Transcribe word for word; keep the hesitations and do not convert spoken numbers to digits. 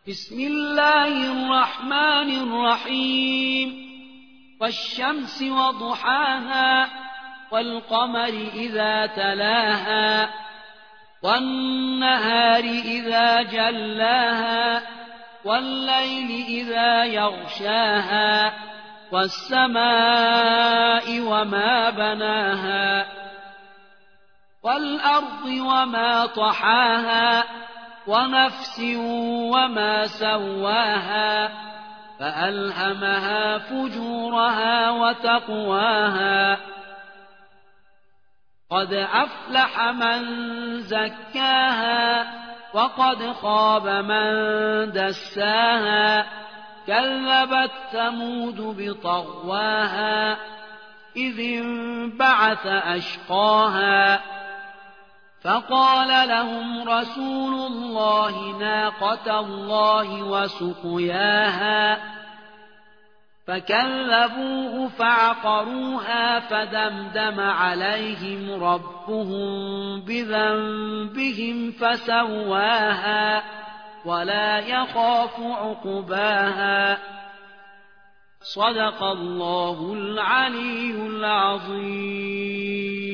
بسم الله الرحمن الرحيم والشمس وضحاها والقمر إذا تلاها والنهار إذا جلاها والليل إذا يغشاها والسماء وما بناها والأرض وما طحاها ونفس وما سواها فألهمها فجورها وتقواها قد أفلح من زكاها وقد خاب من دساها كذبت ثمود بطغواها إذ انبعث أشقاها فقال لهم رسول الله ناقة الله وسقياها فكذبوه فعقروها فدمدم عليهم ربهم بذنبهم فسواها ولا يخاف عقباها صدق الله العلي العظيم.